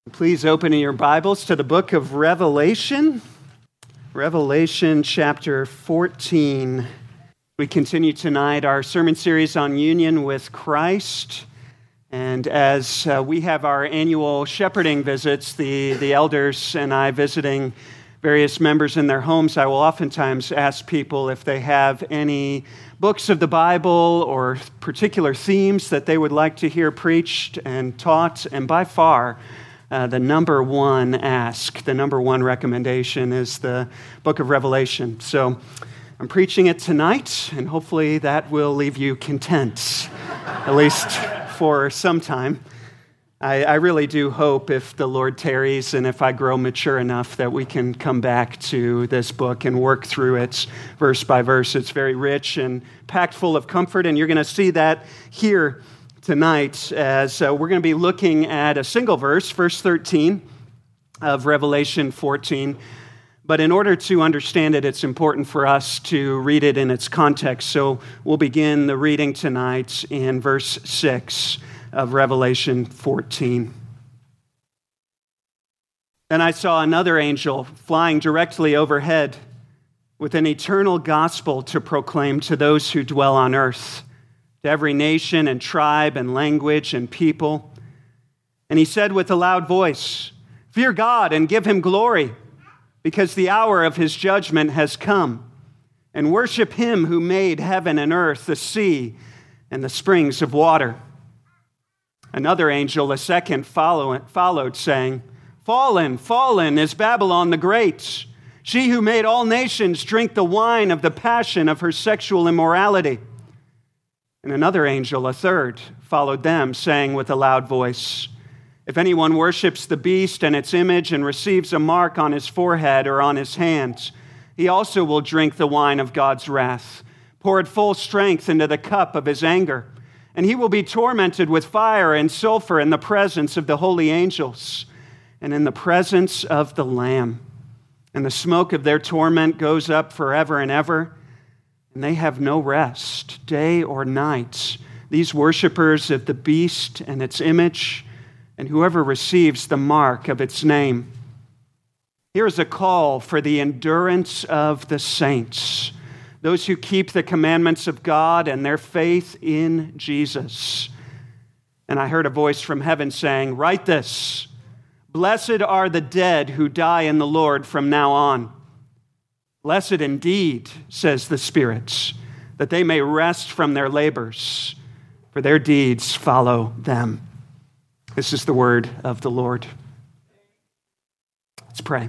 Please open your Bibles to the book of Revelation, Revelation chapter 14. We continue tonight our sermon series on union with Christ. And as we have our annual shepherding visits, the elders and I visiting various members in their homes, I will oftentimes ask people if they have any books of the Bible or particular themes that they would like to hear preached and taught. And by far, the number one recommendation is the book of Revelation. So I'm preaching it tonight, and hopefully that will leave you content, at least for some time. I really do hope, if the Lord tarries and if I grow mature enough, that we can come back to this book and work through it verse by verse. It's very rich and packed full of comfort, and you're going to see that here tonight as we're going to be looking at a single verse, verse 13 of Revelation 14. But in order to understand it, it's important for us to read it in its context. So we'll begin the reading tonight in verse 6 of Revelation 14. Then I saw another angel flying directly overhead with an eternal gospel to proclaim to those who dwell on earth, to every nation and tribe and language and people. And he said with a loud voice, "Fear God and give him glory, because the hour of his judgment has come. And worship him who made heaven and earth, the sea, and the springs of water." Another angel, a second, followed, saying, "Fallen, fallen is Babylon the Great, she who made all nations drink the wine of the passion of her sexual immorality." And another angel, a third, followed them, saying with a loud voice, "If anyone worships the beast and its image and receives a mark on his forehead or on his hands, he also will drink the wine of God's wrath, pour at full strength into the cup of his anger. And he will be tormented with fire and sulfur in the presence of the holy angels and in the presence of the Lamb. And the smoke of their torment goes up forever and ever. And they have no rest, day or night, these worshipers of the beast and its image, and whoever receives the mark of its name. Here is a call for the endurance of the saints, those who keep the commandments of God and their faith in Jesus. And I heard a voice from heaven saying, "Write this, blessed are the dead who die in the Lord from now on. Blessed indeed, says the Spirit, that they may rest from their labors, for their deeds follow them." This is the word of the Lord. Let's pray.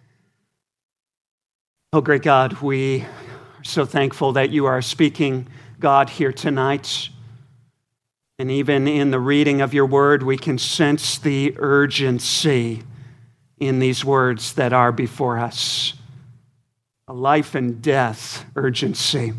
Oh, great God, we are so thankful that you are speaking, God, here tonight. And even in the reading of your word, we can sense the urgency in these words that are before us. A life and death urgency.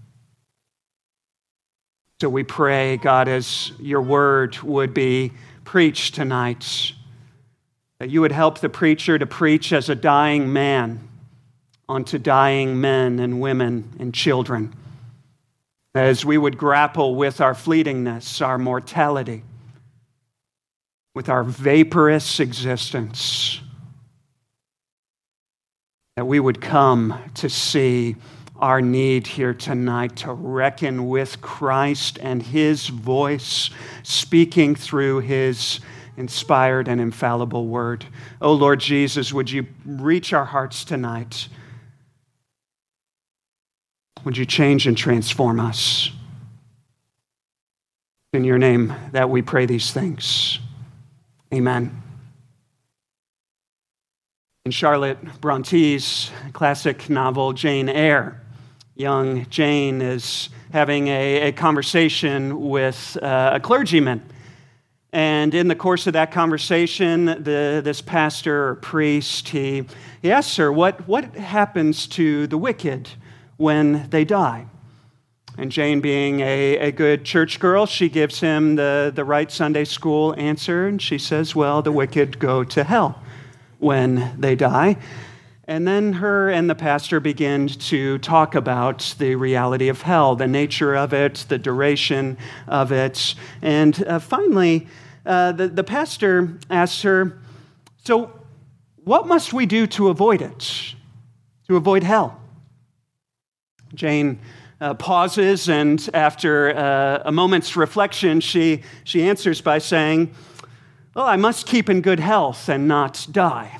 So we pray, God, as your word would be preached tonight, that you would help the preacher to preach as a dying man onto dying men and women and children, as we would grapple with our fleetingness, our mortality, with our vaporous existence, that we would come to see our need here tonight to reckon with Christ and his voice speaking through his inspired and infallible word. Oh, Lord Jesus, would you reach our hearts tonight? Would you change and transform us? In your name that we pray these things. Amen. In Charlotte Bronte's classic novel, Jane Eyre, young Jane is having a conversation with a clergyman. And in the course of that conversation, this pastor or priest, he asks her, what happens to the wicked when they die? And Jane, being a good church girl, she gives him the right Sunday school answer, and she says, well, the wicked go to hell when they die. And then her and the pastor begin to talk about the reality of hell, the nature of it, the duration of it. And finally, the pastor asks her, So, what must we do to avoid it, to avoid hell? Jane pauses, and after a moment's reflection, she answers by saying, well, I must keep in good health and not die.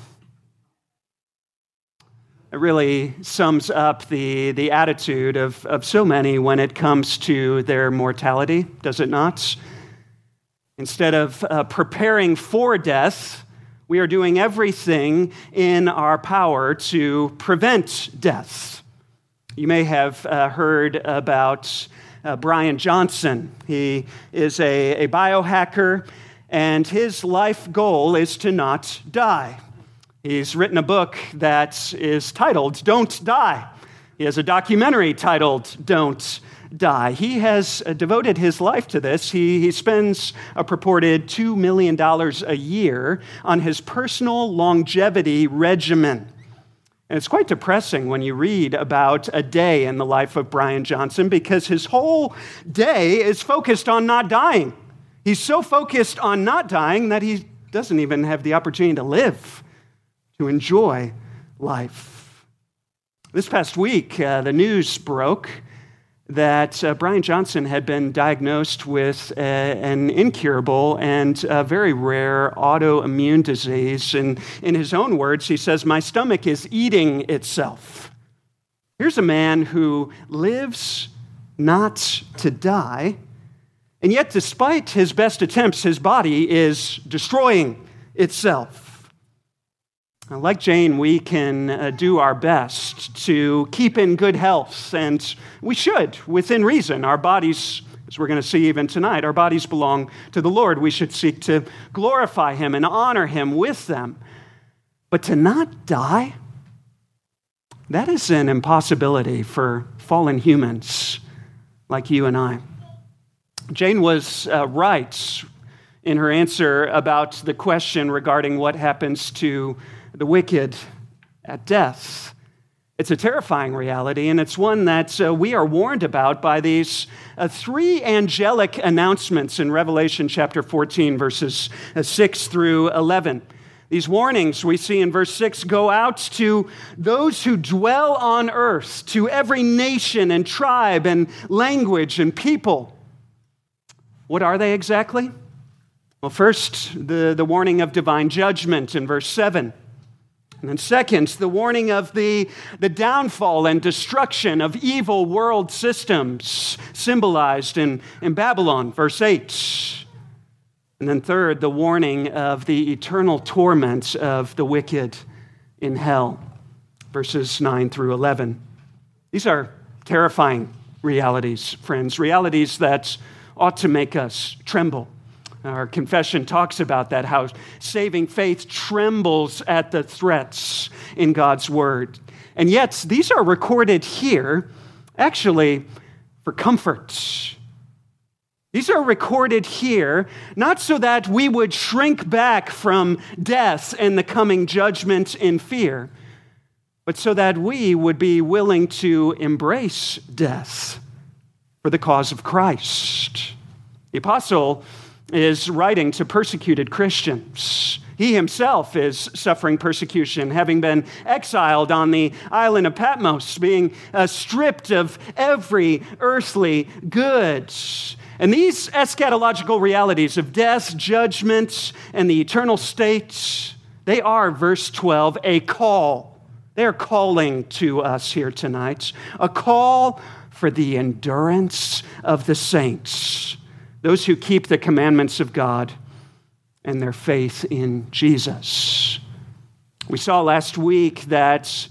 It really sums up the attitude of so many when it comes to their mortality, does it not? Instead of preparing for death, we are doing everything in our power to prevent death. You may have heard about Brian Johnson. He is a biohacker, and his life goal is to not die. He's written a book that is titled Don't Die. He has a documentary titled Don't Die. He has devoted his life to this. He spends a purported $2 million a year on his personal longevity regimen. And it's quite depressing when you read about a day in the life of Brian Johnson, because his whole day is focused on not dying. He's so focused on not dying that he doesn't even have the opportunity to live, to enjoy life. This past week, the news broke that Brian Johnson had been diagnosed with an incurable and very rare autoimmune disease. And in his own words, he says, "My stomach is eating itself." Here's a man who lives not to die, and yet despite his best attempts, his body is destroying itself. Like Jane, we can do our best to keep in good health, and we should, within reason. Our bodies, as we're going to see even tonight, our bodies belong to the Lord. We should seek to glorify Him and honor Him with them. But to not die, that is an impossibility for fallen humans like you and I. Jane was right in her answer about the question regarding what happens to the wicked at death. It's a terrifying reality, and it's one that we are warned about by these three angelic announcements in Revelation chapter 14, verses 6 through 11. These warnings we see in verse 6 go out to those who dwell on earth, to every nation and tribe and language and people. What are they exactly? Well, first, the warning of divine judgment in verse 7. And then second, the warning of the downfall and destruction of evil world systems symbolized in Babylon, verse 8. And then third, the warning of the eternal torment of the wicked in hell, verses 9 through 11. These are terrifying realities, friends, realities that ought to make us tremble. Our confession talks about that, how saving faith trembles at the threats in God's word. And yet, these are recorded here, actually, for comfort. These are recorded here, not so that we would shrink back from death and the coming judgment in fear, but so that we would be willing to embrace death for the cause of Christ. The apostle is writing to persecuted Christians. He himself is suffering persecution, having been exiled on the island of Patmos, being stripped of every earthly good. And these eschatological realities of death, judgment, and the eternal state, they are, verse 12, a call. They are calling to us here tonight, a call for the endurance of the saints, those who keep the commandments of God and their faith in Jesus. We saw last week that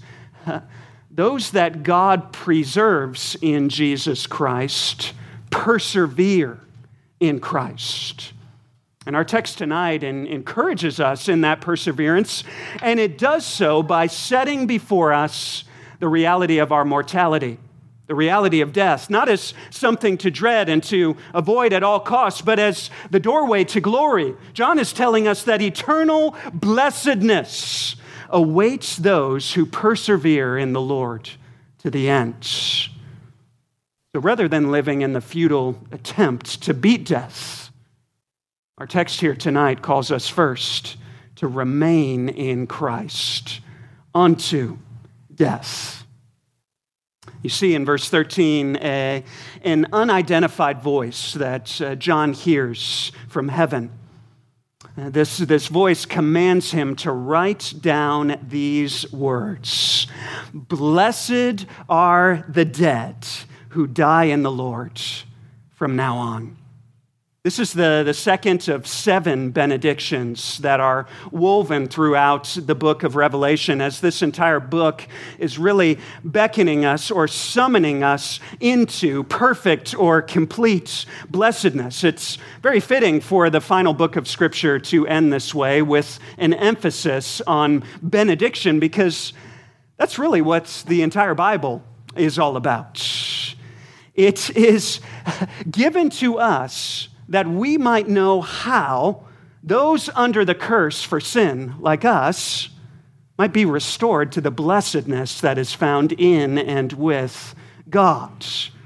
those that God preserves in Jesus Christ persevere in Christ. And our text tonight encourages us in that perseverance, and it does so by setting before us the reality of our mortality, the reality of death, not as something to dread and to avoid at all costs, but as the doorway to glory. John is telling us that eternal blessedness awaits those who persevere in the Lord to the end. So rather than living in the futile attempt to beat death, our text here tonight calls us first to remain in Christ unto death. You see in verse 13 an unidentified voice that John hears from heaven. This voice commands him to write down these words. Blessed are the dead who die in the Lord from now on. This is the second of 7 benedictions that are woven throughout the book of Revelation, as this entire book is really beckoning us or summoning us into perfect or complete blessedness. It's very fitting for the final book of Scripture to end this way with an emphasis on benediction, because that's really what the entire Bible is all about. It is given to us that we might know how those under the curse for sin, like us, might be restored to the blessedness that is found in and with God.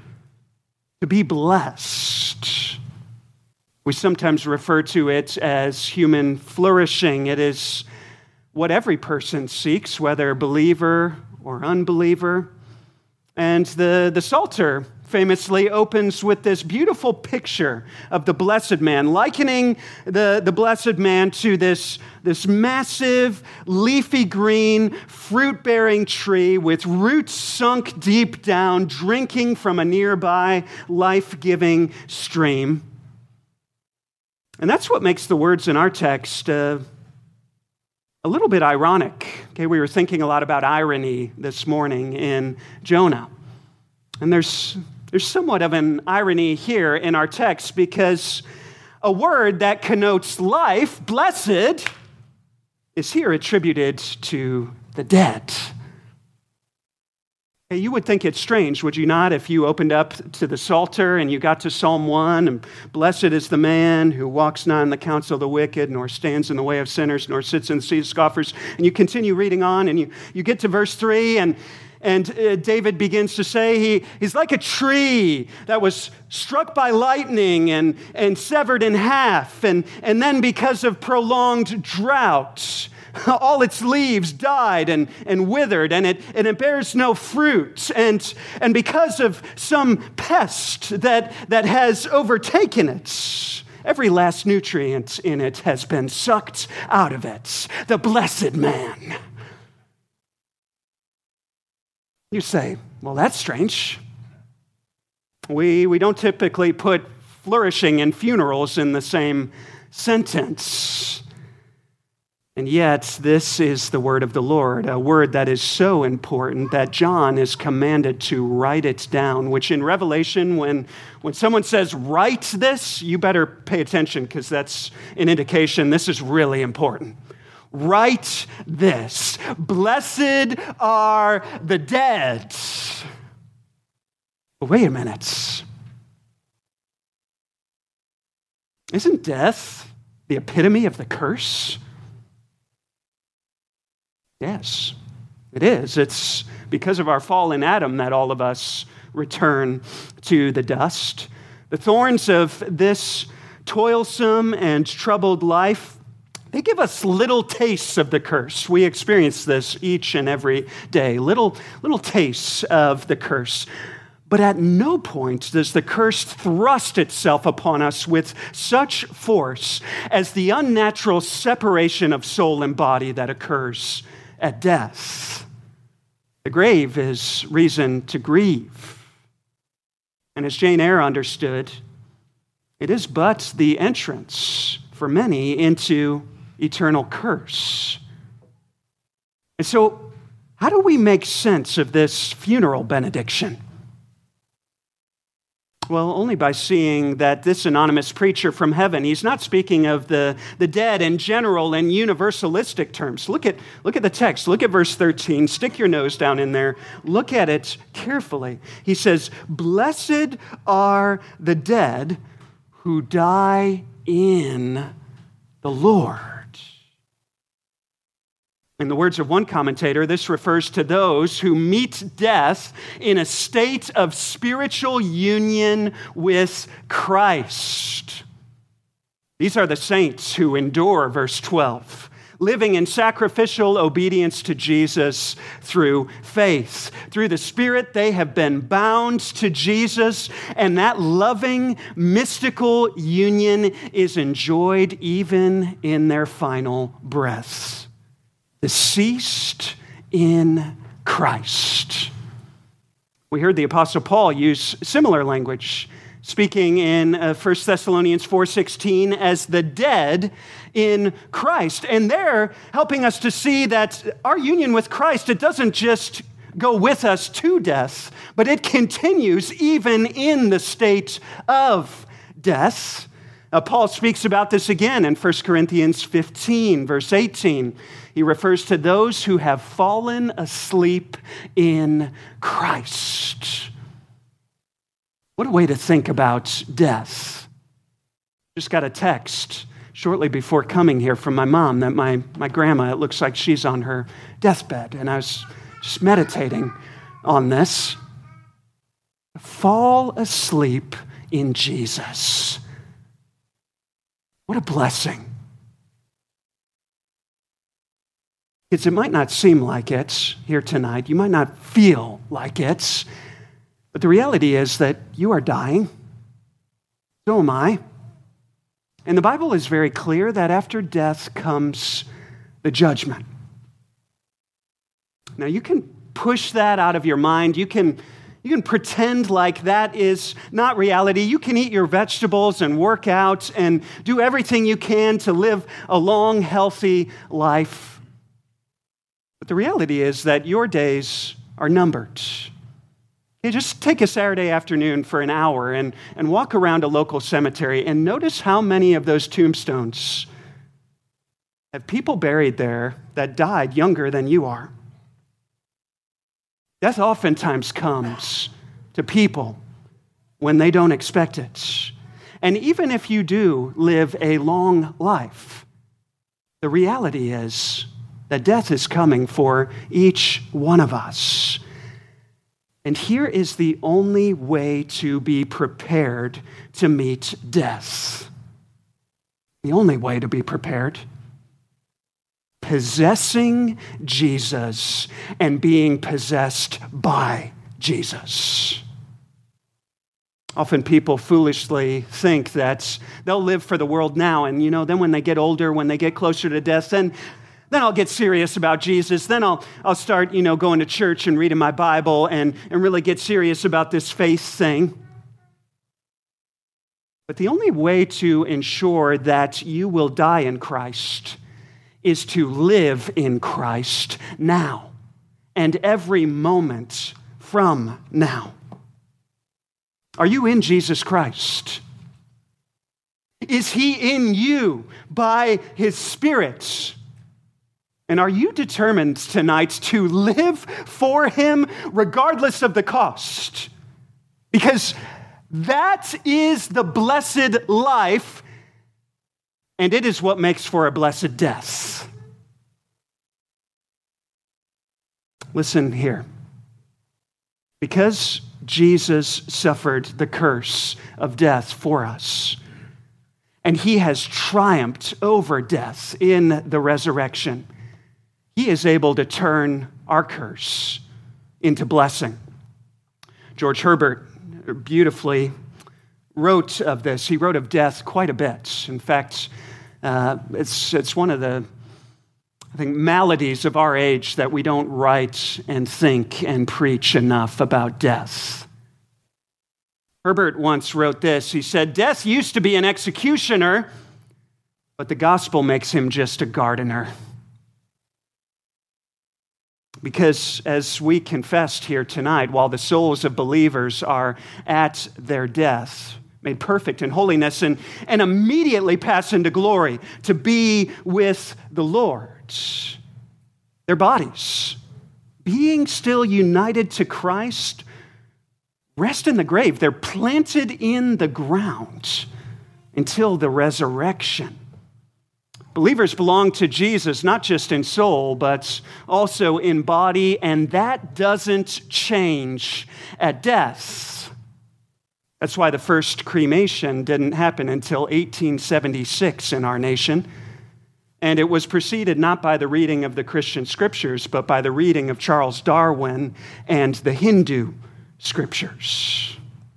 To be blessed. We sometimes refer to it as human flourishing. It is what every person seeks, whether believer or unbeliever. And the Psalter famously opens with this beautiful picture of the blessed man, likening the blessed man to this massive, leafy green, fruit-bearing tree with roots sunk deep down, drinking from a nearby life-giving stream. And that's what makes the words in our text a little bit ironic. Okay, we were thinking a lot about irony this morning in Jonah. And there's somewhat of an irony here in our text, because a word that connotes life, blessed, is here attributed to the dead. Hey, you would think it's strange, would you not, if you opened up to the Psalter and you got to Psalm 1, and blessed is the man who walks not in the counsel of the wicked, nor stands in the way of sinners, nor sits in the seat of scoffers, and you continue reading on, and you get to verse 3, and David begins to say he's like a tree that was struck by lightning and severed in half. And then because of prolonged drought, all its leaves died and withered, and it bears no fruit. And because of some pest that has overtaken it, every last nutrient in it has been sucked out of it. The blessed man. You say, well, that's strange. We don't typically put flourishing and funerals in the same sentence. And yet, this is the word of the Lord, a word that is so important that John is commanded to write it down, which in Revelation, when someone says, write this, you better pay attention, because that's an indication this is really important. Write this. Blessed are the dead. But wait a minute. Isn't death the epitome of the curse? Yes, it is. It's because of our fall in Adam that all of us return to the dust. The thorns of this toilsome and troubled life, they give us little tastes of the curse. We experience this each and every day, little tastes of the curse. But at no point does the curse thrust itself upon us with such force as the unnatural separation of soul and body that occurs at death. The grave is reason to grieve. And as Jane Eyre understood, it is but the entrance for many into eternal curse. And so, how do we make sense of this funeral benediction? Well, only by seeing that this anonymous preacher from heaven, he's not speaking of the dead in general and universalistic terms. Look at the text. Look at verse 13. Stick your nose down in there. Look at it carefully. He says, blessed are the dead who die in the Lord. In the words of one commentator, this refers to those who meet death in a state of spiritual union with Christ. These are the saints who endure, verse 12, living in sacrificial obedience to Jesus through faith. Through the Spirit, they have been bound to Jesus, and that loving, mystical union is enjoyed even in their final breaths. Deceased in Christ. We heard the Apostle Paul use similar language, speaking in 1 Thessalonians 4:16 as the dead in Christ. And they're helping us to see that our union with Christ, it doesn't just go with us to death, but it continues even in the state of death. Paul speaks about this again in 1 Corinthians 15, verse 18. He refers to those who have fallen asleep in Christ. What a way to think about death. Just got a text shortly before coming here from my mom that my grandma, it looks like she's on her deathbed. And I was just meditating on this. Fall asleep in Jesus. What a blessing. Kids, it might not seem like it here tonight. You might not feel like it. But the reality is that you are dying. So am I. And the Bible is very clear that after death comes the judgment. Now, you can push that out of your mind. You can pretend like that is not reality. You can eat your vegetables and work out and do everything you can to live a long, healthy life. But the reality is that your days are numbered. You just take a Saturday afternoon for an hour and walk around a local cemetery and notice how many of those tombstones have people buried there that died younger than you are. Death oftentimes comes to people when they don't expect it. And even if you do live a long life, the reality is that death is coming for each one of us. And here is the only way to be prepared to meet death. The only way to be prepared. Possessing Jesus and being possessed by Jesus. Often people foolishly think that they'll live for the world now, and then when they get older, when they get closer to death, then I'll get serious about Jesus. Then I'll start, going to church and reading my Bible and really get serious about this faith thing. But the only way to ensure that you will die in Christ is to live in Christ now and every moment from now. Are you in Jesus Christ? Is he in you by his Spirit? And are you determined tonight to live for him regardless of the cost? Because that is the blessed life, and it is what makes for a blessed death. Listen here. Because Jesus suffered the curse of death for us, and he has triumphed over death in the resurrection, he is able to turn our curse into blessing. George Herbert beautifully wrote of this. He wrote of death quite a bit. In fact, it's one of the, maladies of our age that we don't write and think and preach enough about death. Herbert once wrote this. He said, "Death used to be an executioner, but the gospel makes him just a gardener." Because as we confessed here tonight, while the souls of believers are at their death, made perfect in holiness, and immediately pass into glory to be with the Lord, their bodies, being still united to Christ, rest in the grave. They're planted in the ground until the resurrection. Believers belong to Jesus, not just in soul, but also in body, and that doesn't change at death. That's why the first cremation didn't happen until 1876 in our nation. And it was preceded not by the reading of the Christian scriptures, but by the reading of Charles Darwin and the Hindu scriptures.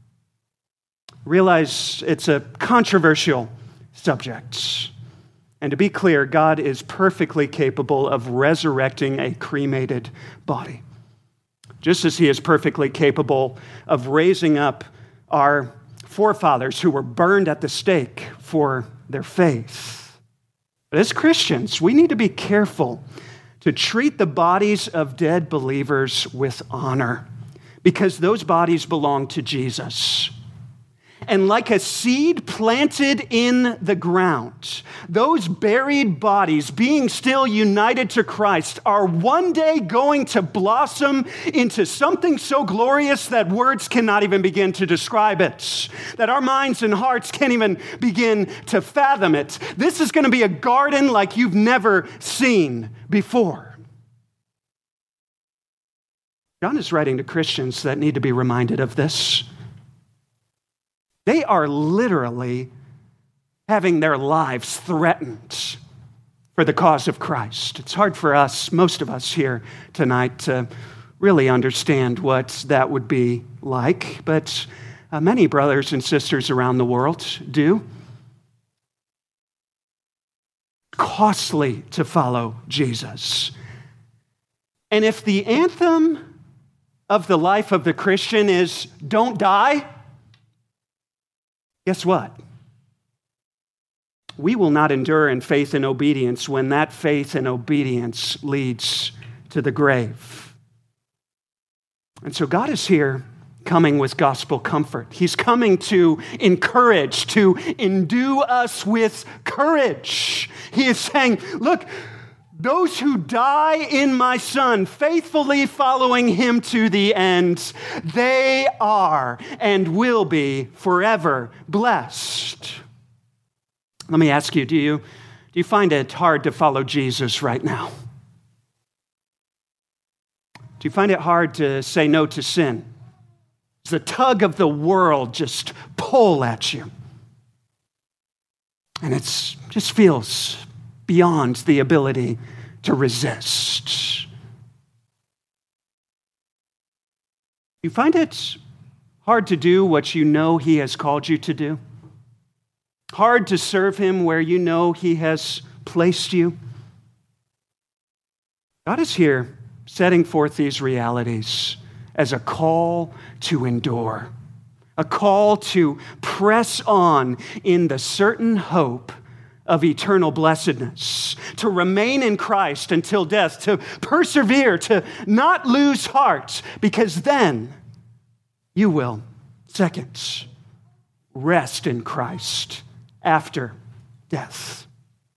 Realize it's a controversial subject. And to be clear, God is perfectly capable of resurrecting a cremated body, just as he is perfectly capable of raising up our forefathers who were burned at the stake for their faith. But as Christians, we need to be careful to treat the bodies of dead believers with honor, because those bodies belong to Jesus. And like a seed planted in the ground, those buried bodies, being still united to Christ, are one day going to blossom into something so glorious that words cannot even begin to describe it, that our minds and hearts can't even begin to fathom it. This is going to be a garden like you've never seen before. John is writing to Christians that need to be reminded of this. They are literally having their lives threatened for the cause of Christ. It's hard for us, most of us here tonight, to really understand what that would be like, but many brothers and sisters around the world do. Costly to follow Jesus. And if the anthem of the life of the Christian is don't die, guess what? We will not endure in faith and obedience when that faith and obedience leads to the grave. And so God is here coming with gospel comfort. He's coming to encourage, to endue us with courage. He is saying, look, those who die in my Son, faithfully following him to the end, they are and will be forever blessed. Let me ask you, do you find it hard to follow Jesus right now? Do you find it hard to say no to sin? Does the tug of the world just pull at you? And it just feels beyond the ability to resist. You find it hard to do what you know he has called you to do? Hard to serve him where you know he has placed you? God is here setting forth these realities as a call to endure, a call to press on in the certain hope of eternal blessedness, to remain in Christ until death, to persevere, to not lose heart, because then you will, second, rest in Christ after death.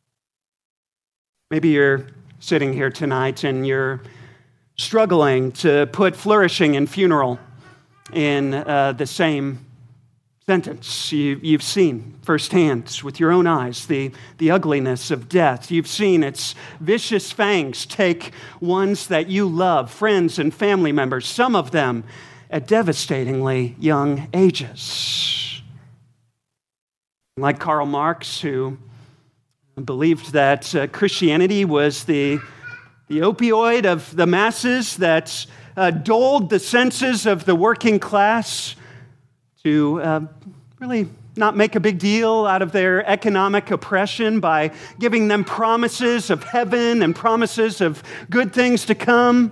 Maybe you're sitting here tonight and you're struggling to put flourishing and funeral in the same sentence. You've seen firsthand with your own eyes the ugliness of death. You've seen its vicious fangs take ones that you love, friends and family members, some of them at devastatingly young ages. Like Karl Marx, who believed that Christianity was the opioid of the masses that dulled the senses of the working class to really not make a big deal out of their economic oppression by giving them promises of heaven and promises of good things to come.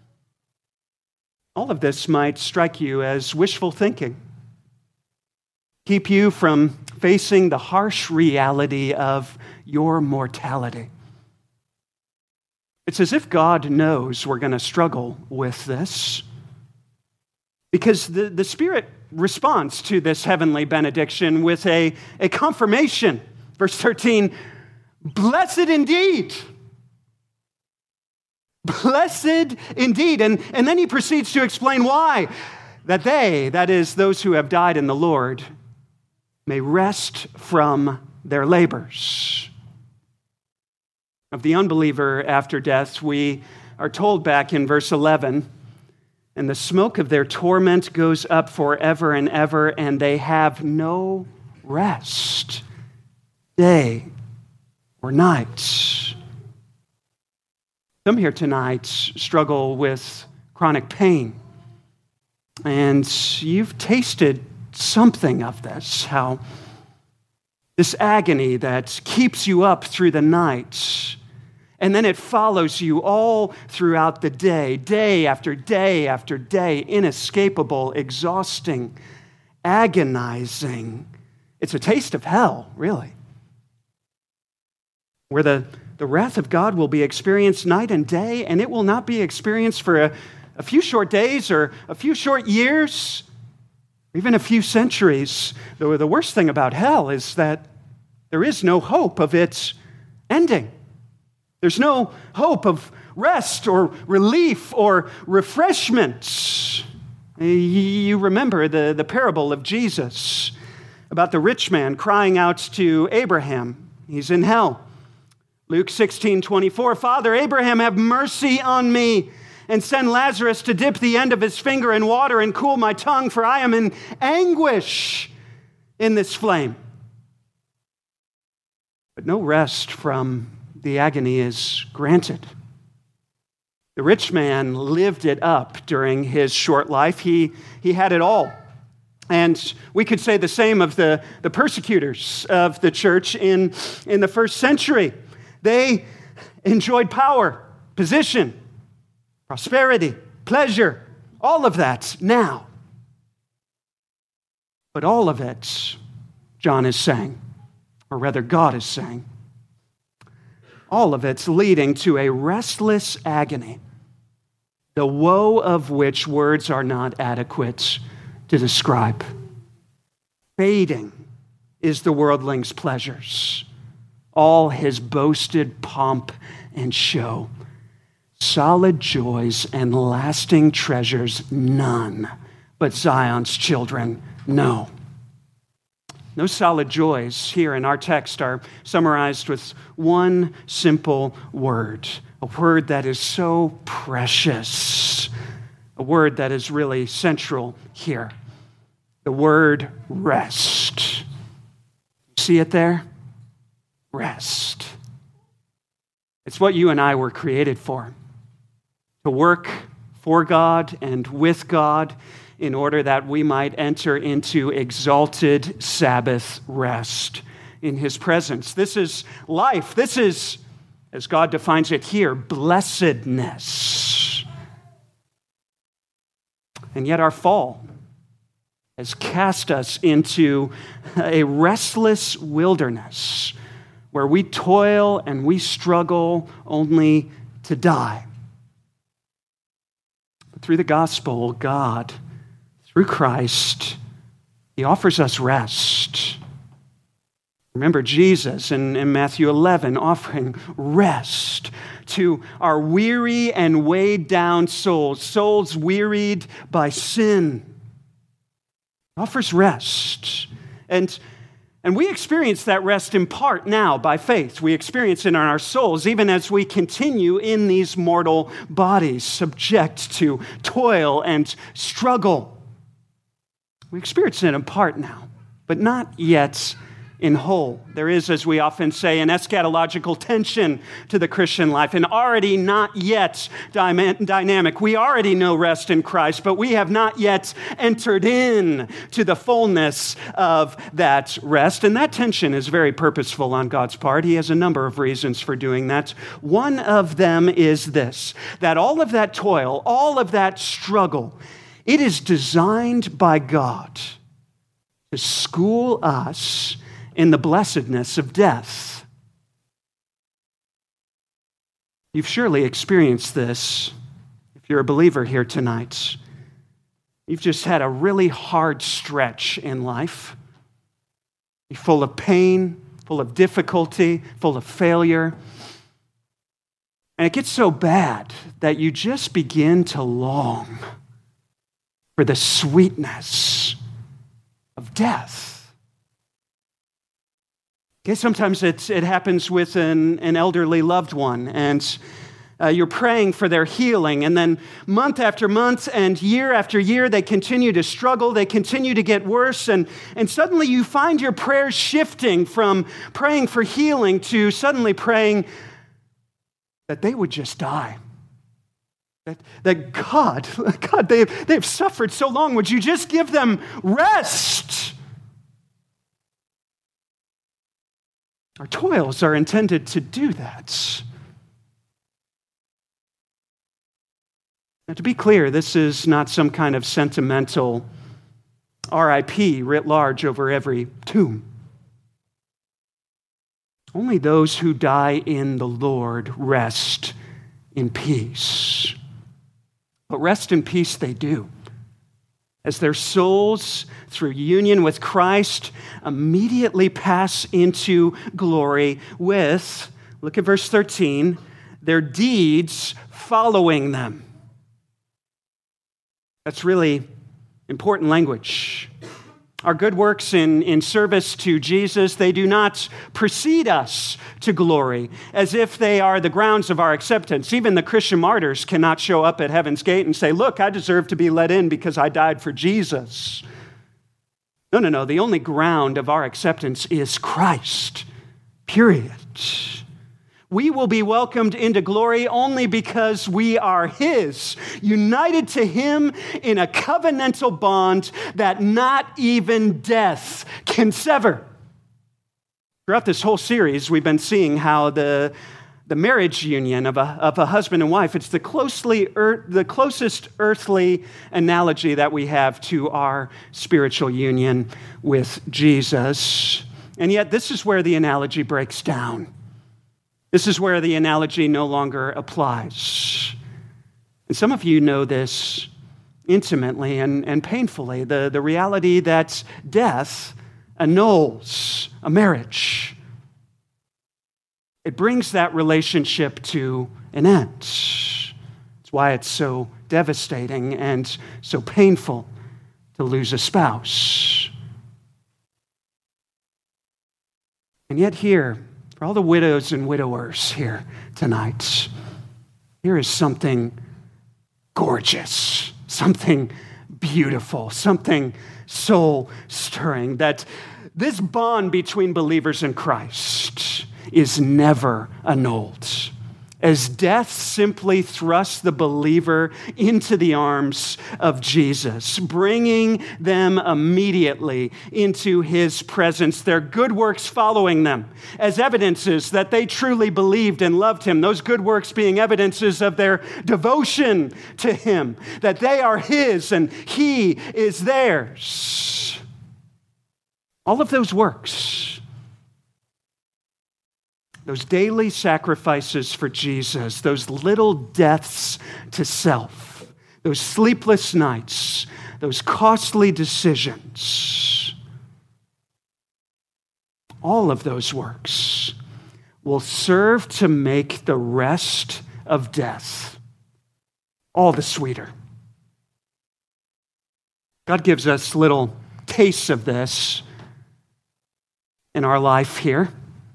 All of this might strike you as wishful thinking, keep you from facing the harsh reality of your mortality. It's as if God knows we're going to struggle with this, because the Spirit responds to this heavenly benediction with a confirmation. Verse 13, blessed indeed. Blessed indeed. And then he proceeds to explain why. That they, that is, those who have died in the Lord, may rest from their labors. Of the unbeliever after death, we are told back in verse 11, and the smoke of their torment goes up forever and ever, and they have no rest, day or or night. Some here tonight struggle with chronic pain, and you've tasted something of this, how this agony that keeps you up through the night, and then it follows you all throughout the day, day after day after day, inescapable, exhausting, agonizing. It's a taste of hell, really, where the wrath of God will be experienced night and day, and it will not be experienced for a few short days or a few short years, or even a few centuries. The worst thing about hell is that there is no hope of its ending. There's no hope of rest or relief or refreshment. You remember the parable of Jesus about the rich man crying out to Abraham. He's in hell. Luke 16:24, Father Abraham, have mercy on me and send Lazarus to dip the end of his finger in water and cool my tongue, for I am in anguish in this flame. But no rest from the agony is granted. The rich man lived it up during his short life. He had it all. And we could say the same of the persecutors of the church in the first century. They enjoyed power, position, prosperity, pleasure, all of that now. But all of it, John is saying, or rather God is saying, all of it's leading to a restless agony, the woe of which words are not adequate to describe. Fading is the worldling's pleasures, all his boasted pomp and show. Solid joys and lasting treasures none but Zion's children know. Those solid joys here in our text are summarized with one simple word, a word that is so precious, a word that is really central here, the word rest. See it there? Rest. It's what you and I were created for, to work for God and with God in order that we might enter into exalted Sabbath rest in His presence. This is life. This is, as God defines it here, blessedness. And yet our fall has cast us into a restless wilderness where we toil and we struggle only to die. But through the gospel, God, through Christ, He offers us rest. Remember Jesus in Matthew 11 offering rest to our weary and weighed down souls, souls wearied by sin. He offers rest. And we experience that rest in part now by faith. We experience it in our souls, even as we continue in these mortal bodies, subject to toil and struggle. We experience it in part now, but not yet in whole. There is, as we often say, an eschatological tension to the Christian life, and already not yet dynamic. We already know rest in Christ, but we have not yet entered in to the fullness of that rest. And that tension is very purposeful on God's part. He has a number of reasons for doing that. One of them is this, that all of that toil, all of that struggle, it is designed by God to school us in the blessedness of death. You've surely experienced this if you're a believer here tonight. You've just had a really hard stretch in life. You're full of pain, full of difficulty, full of failure. And it gets so bad that you just begin to long for the sweetness of death. Okay, sometimes it happens with an elderly loved one, and You're praying for their healing, and then month after month and year after year, they continue to struggle, they continue to get worse, and suddenly you find your prayers shifting from praying for healing to suddenly praying that they would just die. That God, they've suffered so long, would you just give them rest? Our toils are intended to do that. Now, to be clear, this is not some kind of sentimental RIP writ large over every tomb. Only those who die in the Lord rest in peace. But rest in peace they do, as their souls, through union with Christ, immediately pass into glory with, look at verse 13, their deeds following them. That's really important language. Our good works in service to Jesus, they do not precede us to glory as if they are the grounds of our acceptance. Even the Christian martyrs cannot show up at heaven's gate and say, look, I deserve to be let in because I died for Jesus. No. The only ground of our acceptance is Christ, period. We will be welcomed into glory only because we are His, united to Him in a covenantal bond that not even death can sever. Throughout this whole series, we've been seeing how the marriage union of a husband and wife, it's the closest earthly analogy that we have to our spiritual union with Jesus. And yet, this is where the analogy breaks down. This is where the analogy no longer applies. And some of you know this intimately and painfully, the reality that death annuls a marriage. It brings that relationship to an end. It's why it's so devastating and so painful to lose a spouse. And yet here, for all the widows and widowers here tonight, here is something gorgeous, something beautiful, something soul-stirring, that this bond between believers in Christ is never annulled. As death simply thrusts the believer into the arms of Jesus, bringing them immediately into His presence, their good works following them as evidences that they truly believed and loved Him, those good works being evidences of their devotion to Him, that they are His and He is theirs. All of those works, those daily sacrifices for Jesus, those little deaths to self, those sleepless nights, those costly decisions, all of those works will serve to make the rest of death all the sweeter. God gives us little tastes of this in our life here.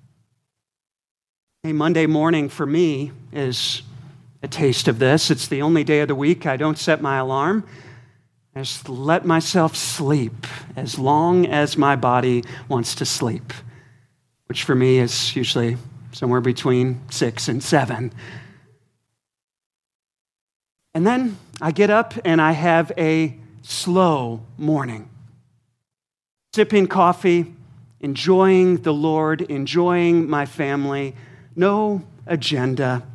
A Monday morning for me is a taste of this. It's the only day of the week I don't set my alarm. I just let myself sleep as long as my body wants to sleep, which for me is usually somewhere between 6 and 7. And then I get up and I have a slow morning, sipping coffee, enjoying the Lord, enjoying my family. No agenda.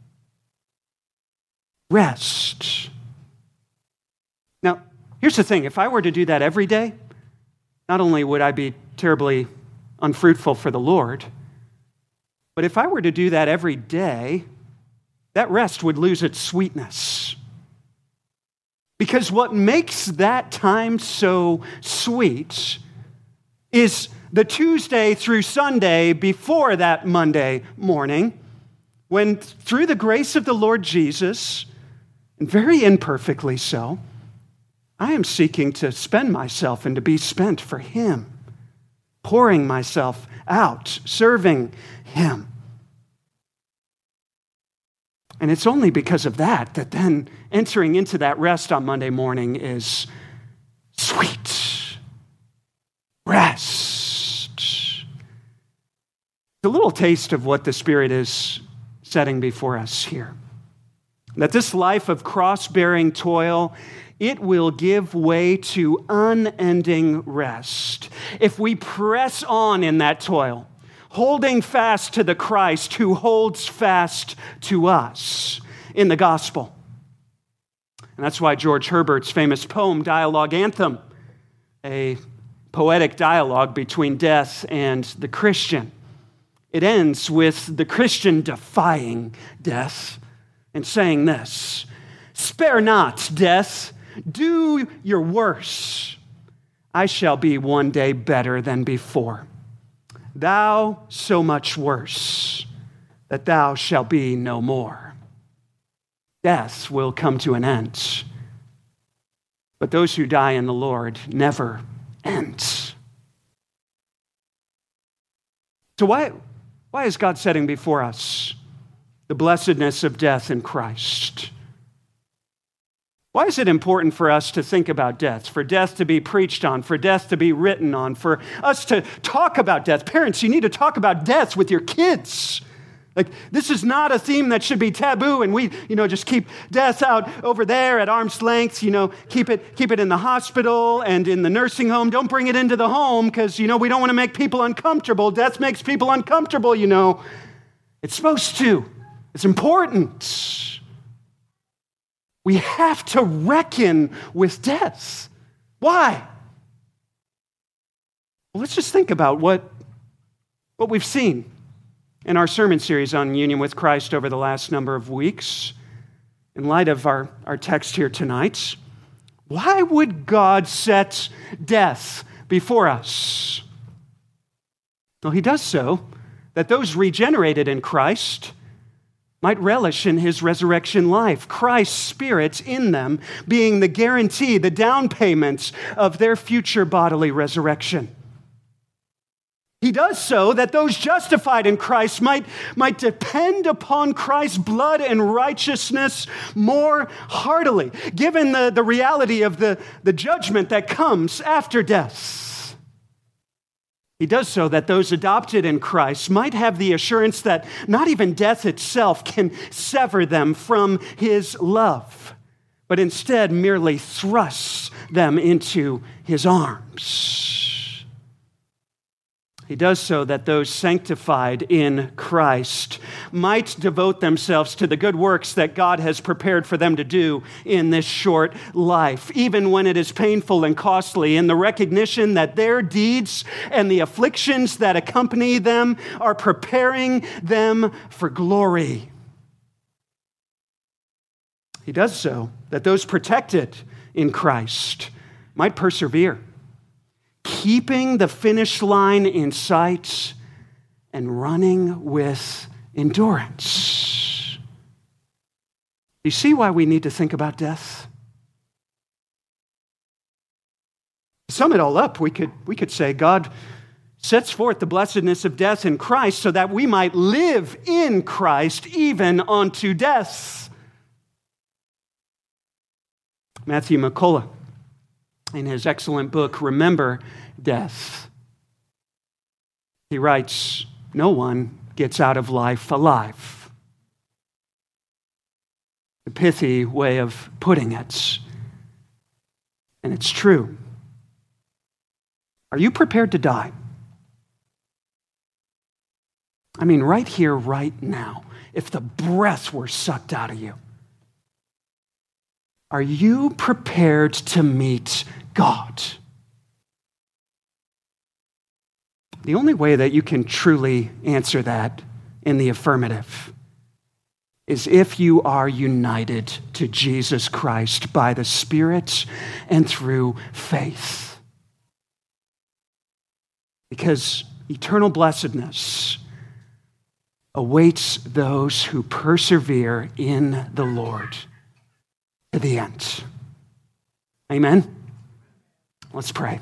Rest. Now, here's the thing. If I were to do that every day, not only would I be terribly unfruitful for the Lord, but if I were to do that every day, that rest would lose its sweetness. Because what makes that time so sweet is the Tuesday through Sunday before that Monday morning, when through the grace of the Lord Jesus, and very imperfectly so, I am seeking to spend myself and to be spent for Him, pouring myself out, serving Him. And it's only because of that then entering into that rest on Monday morning is sweet rest. It's a little taste of what the Spirit is setting before us here. That this life of cross-bearing toil, it will give way to unending rest if we press on in that toil, holding fast to the Christ who holds fast to us in the gospel. And that's why George Herbert's famous poem, Dialogue Anthem, a poetic dialogue between death and the Christian, it ends with the Christian defying death and saying this: "Spare not, death, do your worst. I shall be one day better than before. Thou so much worse that thou shalt be no more." Death will come to an end, but those who die in the Lord never end. So why is God setting before us the blessedness of death in Christ? Why is it important for us to think about death, for death to be preached on, for death to be written on, for us to talk about death? Parents, you need to talk about death with your kids. Like, this is not a theme that should be taboo, and we, just keep death out over there at arm's length, keep it in the hospital and in the nursing home. Don't bring it into the home because, we don't want to make people uncomfortable. Death makes people uncomfortable, It's supposed to. It's important. We have to reckon with death. Why? Well, let's just think about what we've seen in our sermon series on union with Christ over the last number of weeks. In light of our text here tonight, why would God set death before us? Well, he does so that those regenerated in Christ might relish in his resurrection life, Christ's Spirit in them being the guarantee, the down payment of their future bodily resurrection. He does so that those justified in Christ might depend upon Christ's blood and righteousness more heartily, given the reality of the judgment that comes after death. He does so that those adopted in Christ might have the assurance that not even death itself can sever them from his love, but instead merely thrusts them into his arms. He does so that those sanctified in Christ might devote themselves to the good works that God has prepared for them to do in this short life, even when it is painful and costly, in the recognition that their deeds and the afflictions that accompany them are preparing them for glory. He does so that those protected in Christ might persevere, keeping the finish line in sight and running with endurance. You see why we need to think about death? To sum it all up, we could say God sets forth the blessedness of death in Christ so that we might live in Christ even unto death. Matthew McCullough, in his excellent book, Remember Death, he writes, "No one gets out of life alive." A pithy way of putting it, and it's true. Are you prepared to die? I mean, right here, right now, if the breath were sucked out of you, are you prepared to meet God? The only way that you can truly answer that in the affirmative is if you are united to Jesus Christ by the Spirit and through faith. Because eternal blessedness awaits those who persevere in the Lord to the end. Amen? Let's pray.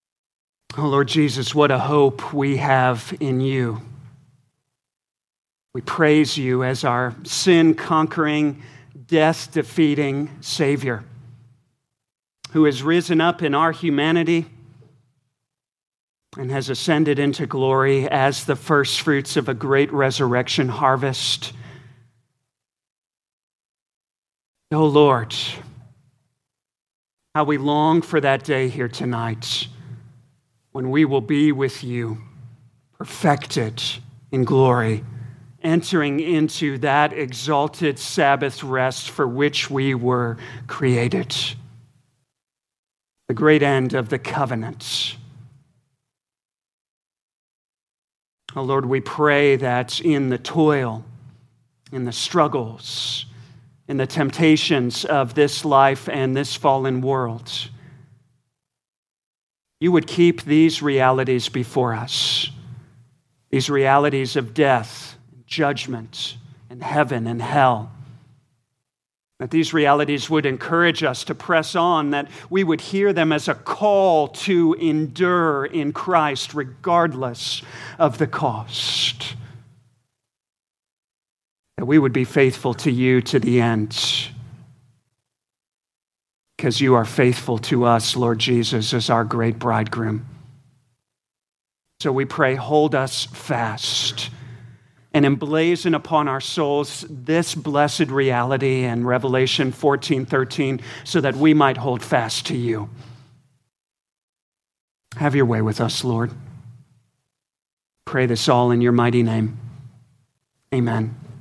Oh, Lord Jesus, what a hope we have in you. We praise you as our sin-conquering, death-defeating Savior, who has risen up in our humanity and has ascended into glory as the first fruits of a great resurrection harvest. Oh Lord, how we long for that day here tonight when we will be with you, perfected in glory, entering into that exalted Sabbath rest for which we were created. The great end of the covenant. Oh Lord, we pray that in the toil, in the struggles, in the temptations of this life and this fallen world, you would keep these realities before us, these realities of death, judgment, and heaven and hell. That these realities would encourage us to press on, that we would hear them as a call to endure in Christ regardless of the cost. That we would be faithful to you to the end, because you are faithful to us, Lord Jesus, as our great bridegroom. So we pray, hold us fast and emblazon upon our souls this blessed reality in Revelation 14:13, so that we might hold fast to you. Have your way with us, Lord. Pray this all in your mighty name. Amen.